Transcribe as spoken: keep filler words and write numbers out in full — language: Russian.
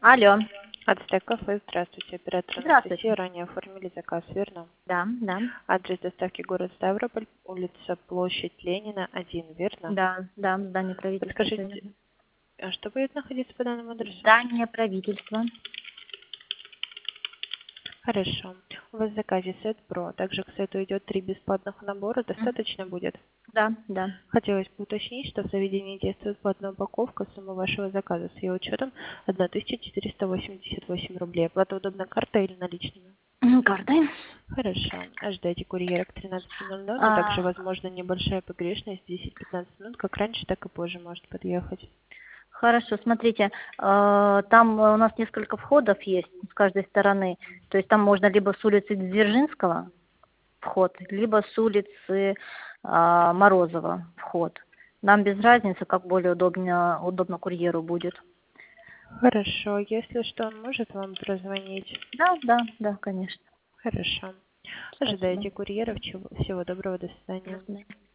Алло. Ацтек кафе, здравствуйте, оператор Здравствуйте. Анастасия, ранее оформили заказ, верно? Да, да, Адрес доставки город Ставрополь, улица Площадь Ленина, один, верно? да, да, здание правительства, всё Подскажите, верно. а что будет находиться по данному адресу? Здание правительства. Хорошо. У вас в заказе сет Про, также к сету идет три бесплатных набора, Мгм. достаточно будет? Да, да. Хотелось бы уточнить, что в заведении действует платная упаковка, сумма вашего заказа с ее учетом тысяча четыреста восемьдесят восемь рублей. Оплата удобна картой или наличными? Мгм, картой. Хорошо. Ожидайте курьера к тринадцати ноль ноль, но также А, возможно небольшая погрешность, десять-пятнадцать минут, как раньше, так и позже может подъехать. хорошо, смотрите, а, там у нас несколько входов есть с каждой стороны. То есть там можно либо с улицы Дзержинского вход, либо с улицы а, Морозова вход. Нам без разницы, как более удобно, удобно курьеру будет. Хорошо. Если что, он может вам прозвонить? Да, да, да, конечно. Хорошо. Спасибо. Ожидайте курьера. Всего всего доброго. До До свидания. свидания.